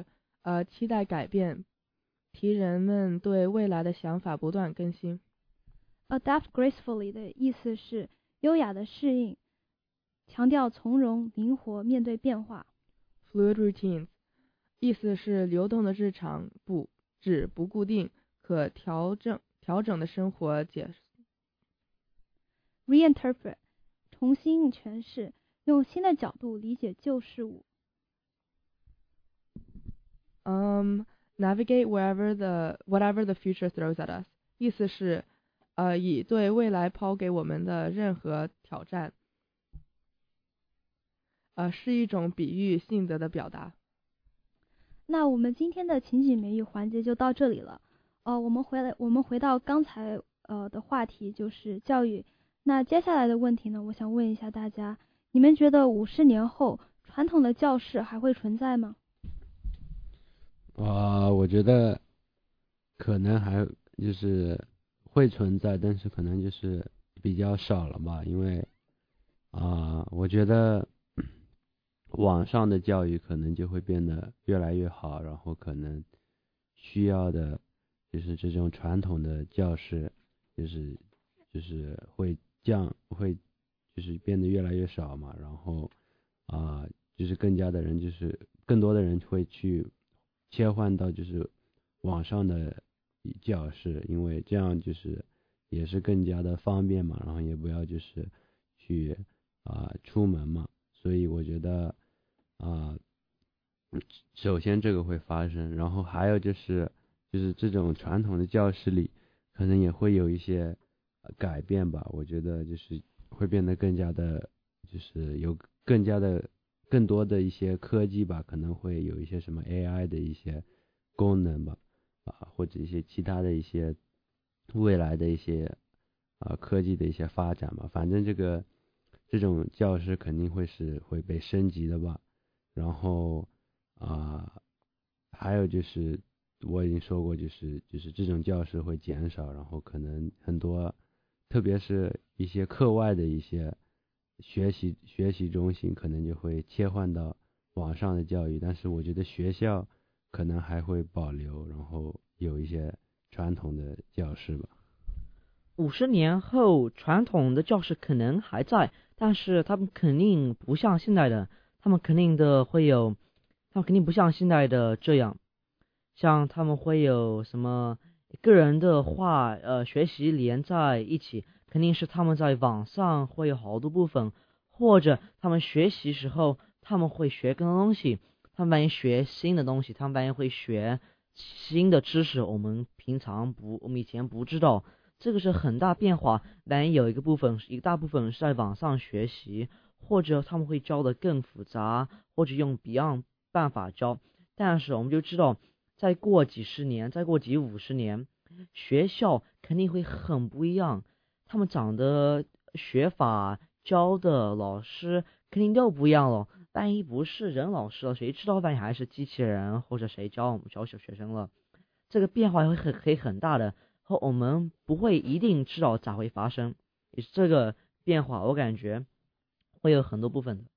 呃期待改变，提人们对未来的想法不断更新。 Adapt gracefully 的意思是优雅的适应，强调从容灵活面对变化。 Fluid routines 意思是流动的日常，不指不固定可调整调整的生活解。 Reinterpret 重新诠释，用新的角度理解旧事物。 Um, navigate wherever the whatever the future throws at us 意思是呃以对未来抛给我们的任何挑战，呃是一种比喻性德的表达。 那我们今天的情景美语环节就到这里了。呃，我们回来，我们回到刚才呃的话题，就是教育。那接下来的问题呢，我想问一下大家，你们觉得五十年后传统的教室还会存在吗？ 啊、呃，我觉得可能还就是会存在，但是可能就是比较少了吧，因为啊、呃，我觉得网上的教育可能就会变得越来越好，然后可能需要的就是这种传统的教室，就是就是会降会就是变得越来越少嘛，然后啊、呃，就是更加的人就是更多的人会去切换到就是网上的教室，因为这样就是也是更加的方便嘛，然后也不要就是去啊、呃、出门嘛，所以我觉得啊、呃，首先这个会发生，然后还有就是就是这种传统的教室里可能也会有一些改变吧，我觉得就是会变得更加的就是有更加的更多的一些科技吧，可能会有一些什么 A I 的一些功能吧，啊，或者一些其他的一些未来的一些啊科技的一些发展吧。反正这个这种教室肯定会是会被升级的吧。然后啊，还有就是我已经说过，就是就是这种教室会减少，然后可能很多，特别是一些课外的一些学习学习中心可能就会切换到网上的教育，但是我觉得学校可能还会保留，然后有一些传统的教室吧。 五十年后，传统的教室可能还在，但是他们肯定不像现在的，他们肯定的会有，他们肯定不像现在的这样，像他们会有什么个人的话，呃，学习连在一起。肯定是他们在网上会有好多部分，或者他们学习时候他们会学更多东西，他们万一学新的东西，他们万一会学新的知识，我们平常不，我们以前不知道，这个是很大变化。万一有一个部分，一个大部分是在网上学习，或者他们会教的更复杂，或者用别样办法教，但是我们就知道，再过几十年，再过几五十年，学校肯定会很不一样。他们讲的学法教的老师肯定都不一样了，万一不是人老师了，谁知道万一还是机器人或者谁教我们教小学生了，这个变化会很会很大的，和我们不会一定知道咋会发生，也是这个变化我感觉会有很多部分的。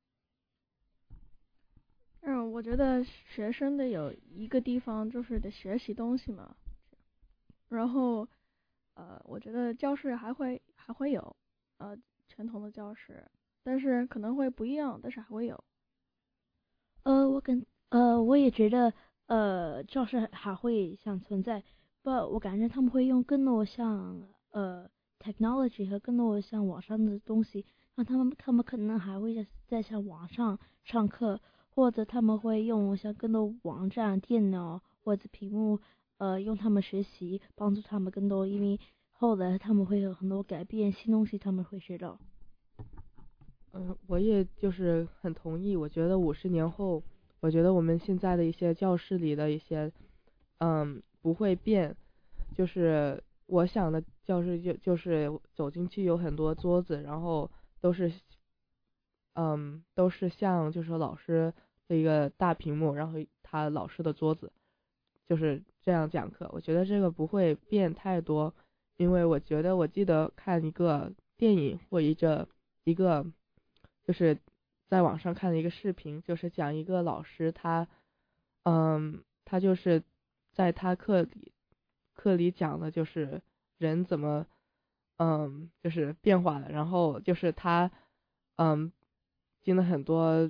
嗯，我觉得学生得有一个地方就是得学习东西嘛，然后呃，我觉得教室还会还会有呃传统的教室，但是可能会不一样，但是还会有。 呃，我跟呃我也觉得呃教室还会像存在，不，我感觉他们会用更多像呃 technology 和更多像网上的东西，让他们他们可能还会在像网上上课，或者他们会用像更多网站、电脑或者屏幕。呃，用他们学习，帮助他们更多，因为后来他们会有很多改变，新东西他们会学到。 嗯，我也就是很同意。我觉得五十年后，我觉得我们现在的一些教室里的一些，嗯，不会变。就是我想的教室就就是走进去有很多桌子，然后都是，嗯，都是像就是老师的一个大屏幕，然后他老师的桌子。就是这样讲课，我觉得这个不会变太多，因为我觉得我记得看一个电影或一个一个就是在网上看了一个视频，就是讲一个老师他嗯他就是在他课里课里讲的就是人怎么嗯就是变化了，然后就是他嗯经了很多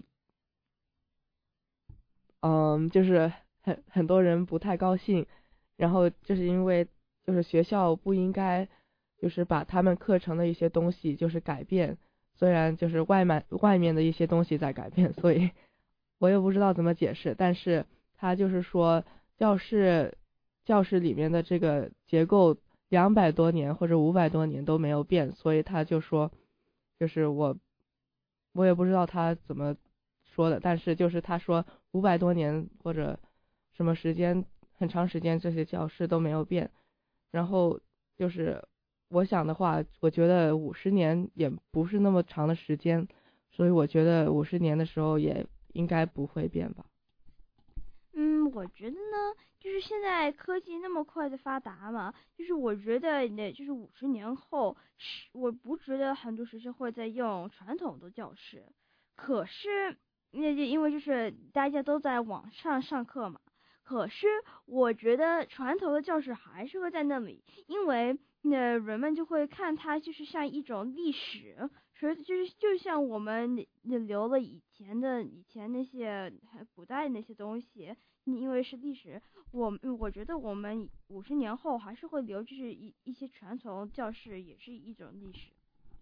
嗯就是很很多人不太高兴，然后就是因为就是学校不应该就是把他们课程的一些东西就是改变，虽然就是外面外面的一些东西在改变，所以我也不知道怎么解释，但是他就是说教室教室里面的这个结构两百多年或者五百多年都没有变，所以他就说就是我我也不知道他怎么说的，但是就是他说五百多年或者什么时间很长时间这些教室都没有变，然后就是我想的话，我觉得五十年也不是那么长的时间，所以我觉得五十年的时候也应该不会变吧。 嗯，我觉得呢，就是现在科技那么快的发达嘛，就是我觉得呢，就是五十年后，是我不觉得很多学校会在用传统的教室，可是那因为就是大家都在网上上课嘛，可是我觉得传统的教室还是会在那里，因为那人们就会看它就是像一种历史，所以就是就像我们留了以前的以前那些古代那些东西，因为是历史，我我觉得我们五十年后还是会留，就是一一些传统教室也是一种历史。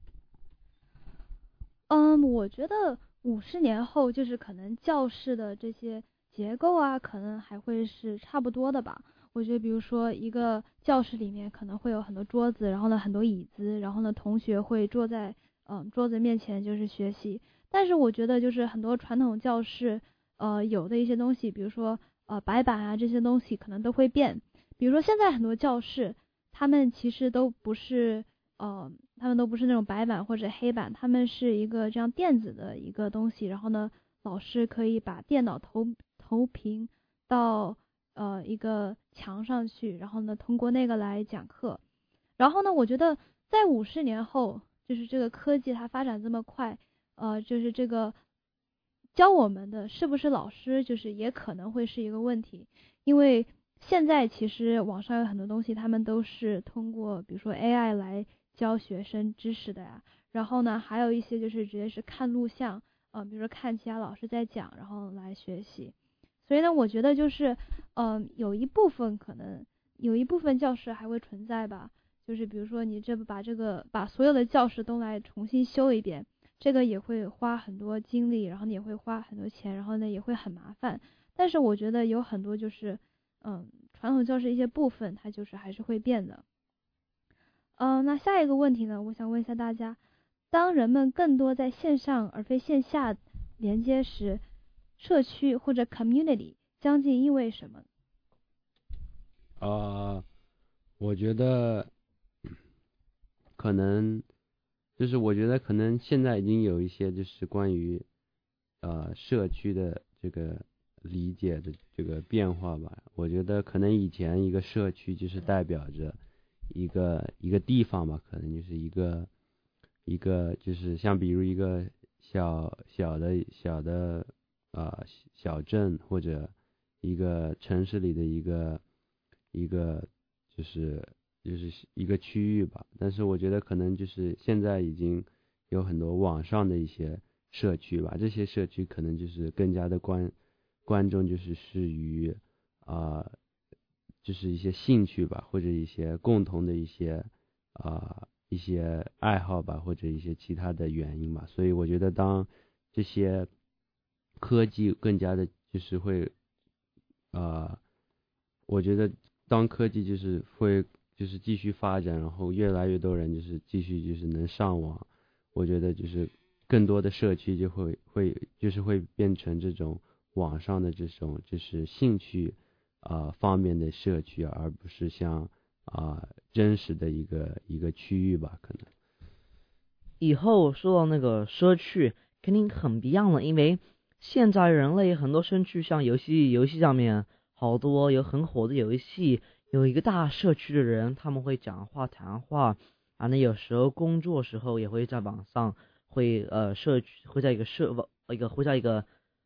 嗯，我觉得五十年后就是可能教室的这些结构啊，可能还会是差不多的吧。我觉得比如说一个教室里面可能会有很多桌子，然后呢很多椅子，然后呢同学会坐在嗯桌子面前就是学习。但是我觉得就是很多传统教室呃有的一些东西，比如说呃白板啊这些东西可能都会变。比如说现在很多教室他们其实都不是呃他们都不是那种白板或者黑板，他们是一个这样电子的一个东西，然后呢老师可以把电脑投投屏到呃一个墙上去，然后呢通过那个来讲课。然后呢我觉得在五十年后，就是这个科技它发展这么快，呃就是这个教我们的是不是老师，就是也可能会是一个问题。因为现在其实网上有很多东西他们都是通过比如说 A I 来教学生知识的呀，然后呢还有一些就是直接是看录像，呃比如说看其他老师在讲然后来学习。所以呢我觉得就是嗯、呃、有一部分可能有一部分教室还会存在吧，就是比如说你这把这个把所有的教室都来重新修一遍，这个也会花很多精力，然后也会花很多钱，然后呢也会很麻烦。但是我觉得有很多就是嗯传统教室一些部分它就是还是会变的。嗯、呃、那下一个问题呢，我想问一下大家，当人们更多在线上而非线下连接时，社区或者 community 将近意味什么？ 啊、呃，我觉得可能就是我觉得可能现在已经有一些就是关于呃社区的这个理解的这个变化吧。我觉得可能以前一个社区就是代表着一个一个地方吧，可能就是一个一个就是像比如一个小小的小的呃小镇或者一个城市里的一个一个就是就是一个区域吧。但是我觉得可能就是现在已经有很多网上的一些社区吧，这些社区可能就是更加的关观众就是是于啊、呃、就是一些兴趣吧，或者一些共同的一些啊、呃、一些爱好吧，或者一些其他的原因吧。所以我觉得当这些科技更加的就是会啊、呃、我觉得当科技就是会就是继续发展，然后越来越多人就是继续就是能上网，我觉得就是更多的社区就会会就是会变成这种网上的这种就是兴趣啊、呃、方面的社区，而不是像啊、呃、真实的一个一个区域吧。可能以后说到那个社区肯定很不一样了，因为现在人类很多社区，像游戏游戏上面好多有很火的游戏，有一个大社区的人，他们会讲话谈话啊，那有时候工作时候也会在网上会呃社区会在一个社一个会在一个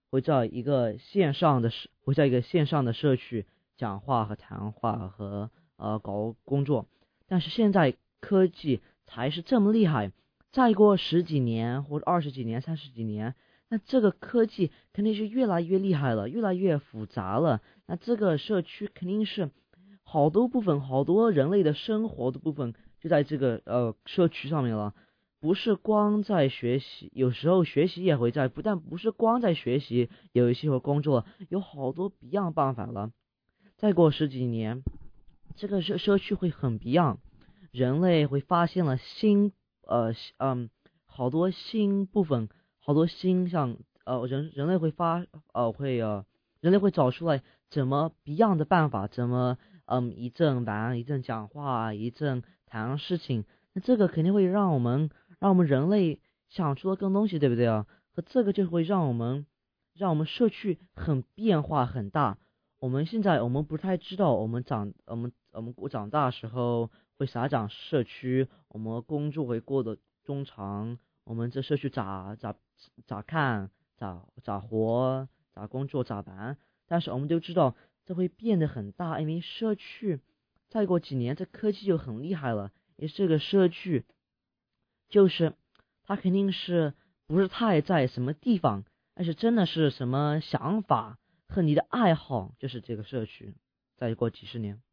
会在一个线上的会在一个线上的社区讲话和谈话和呃搞工作。但是现在科技才是这么厉害，再过十几年或者二十几年、三十几年，那这个科技肯定是越来越厉害了，越来越复杂了。那这个社区肯定是好多部分，好多人类的生活的部分就在这个呃社区上面了。不是光在学习，有时候学习也会在，不但不是光在学习，有一些会工作，有好多不一样办法了。再过十几年，这个社社区会很不一样，人类会发现了新呃嗯好多新部分，好多新像呃人人类会发呃会呃人类会找出来怎么不一样的办法，怎么嗯一阵玩一阵讲话一阵谈事情，那这个肯定会让我们让我们人类想出了更多东西，对不对啊？和这个就会让我们让我们社区很变化很大。我们现在我们不太知道，我们长我们我们长大的时候会咋长社区，我们工作会过得中长，我们这社区咋咋咋看咋咋活咋工作咋办，但是我们都知道这会变得很大，因为社区再过几年这科技就很厉害了，也是这个社区就是它肯定是不是太在什么地方，而是真的是什么想法和你的爱好，就是这个社区再过几十年。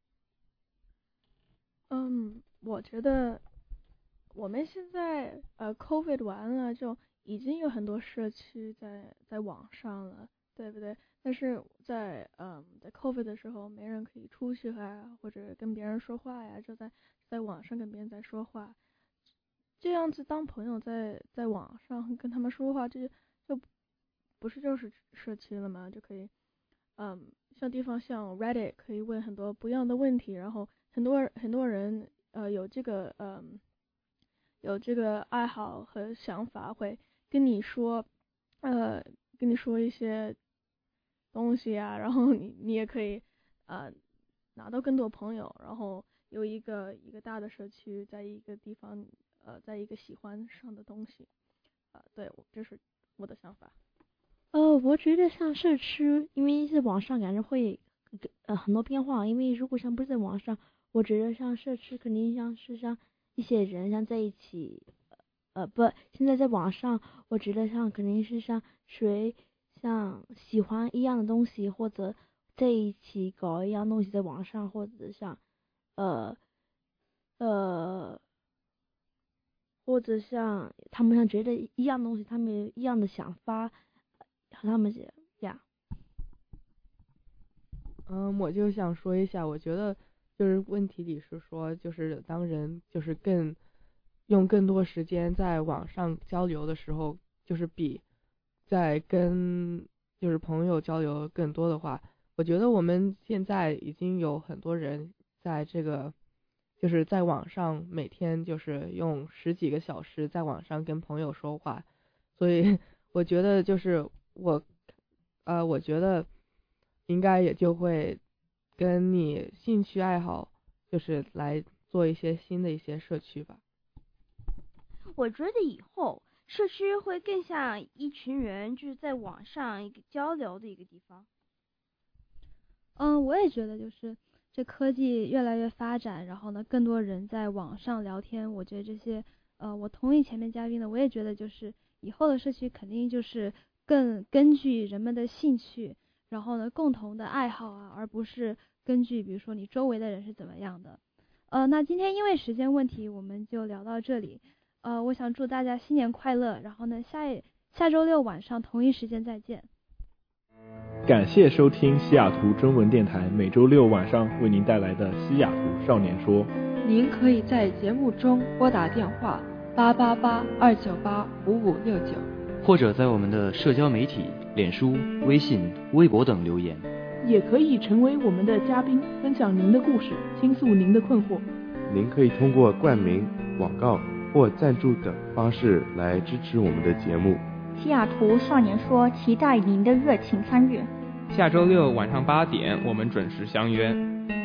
嗯，我觉得我们现在呃 COVID 完了就已经有很多社区在在网上了，对不对？但是在嗯在 COVID 的时候，没人可以出去啊，或者跟别人说话呀，就在在网上跟别人在说话。这样子当朋友在在网上跟他们说话，这就不是就是社区了吗？就可以，嗯，像地方像 Reddit 可以问很多不一样的问题，然后很多很多人呃有这个嗯有这个爱好和想法，会跟你说呃跟你说一些东西啊，然后你你也可以呃拿到更多朋友，然后有一个一个大的社区，在一个地方。呃，在一个喜欢上的东西，呃，对，这是我的想法。 呃，我觉得像社区，因为在网上感觉会呃很多变化，因为如果像不是在网上，我觉得像社区肯定像是像一些人像在一起，呃不，现在在网上，我觉得像肯定是像谁像喜欢一样的东西，或者在一起搞一样东西在网上，或者像呃呃。或者像他们像觉得一样东西，他们有一样的想法，和他们这样。 嗯，我就想说一下，我觉得就是问题里是说，就是当人就是更用更多时间在网上交流的时候，就是比在跟就是朋友交流更多的话，我觉得我们现在已经有很多人在这个。就是在网上每天就是用十几个小时在网上跟朋友说话，所以我觉得就是我，呃，我觉得应该也就会跟你兴趣爱好就是来做一些新的一些社区吧。 我觉得以后社区会更像一群人就是在网上一个交流的一个地方。 嗯，我也觉得就是这科技越来越发展，然后呢，更多人在网上聊天。我觉得这些，呃，我同意前面嘉宾的，我也觉得就是以后的社区肯定就是更根据人们的兴趣，然后呢，共同的爱好啊，而不是根据比如说你周围的人是怎么样的。呃，那今天因为时间问题，我们就聊到这里。呃，我想祝大家新年快乐，然后呢，下一下周六晚上同一时间再见。 感谢收听西雅图中文电台每周六晚上为您带来的西雅图少年说。 您可以在节目中拨打电话八八八二九八五五六九， 或者在我们的社交媒体脸书、微信、微博等留言。 也可以成为我们的嘉宾，分享您的故事，倾诉您的困惑。 您可以通过冠名、广告或赞助等方式来支持我们的节目。 西雅图少年说，期待您的热情参与。 下周六晚上八点，我们准时相约。